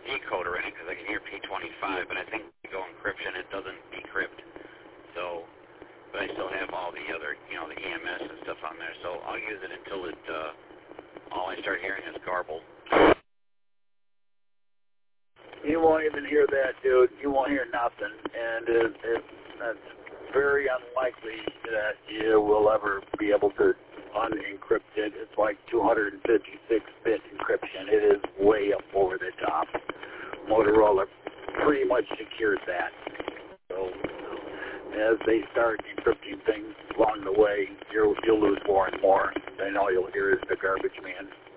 decoder in it because I can hear P25, but I think to go encryption, it doesn't decrypt. So, but I still have all the other, you know, the EMS and stuff on there. So I'll use it until it, all I start hearing is garble. You won't even hear that, dude. You won't hear nothing, and that's very unlikely that you will ever be able to unencrypt it. It's like 256-bit encryption. It is way up over the top. Motorola pretty much secured that. So as they start encrypting things along the way, you'll lose more and more, and all you'll hear is the garbage man.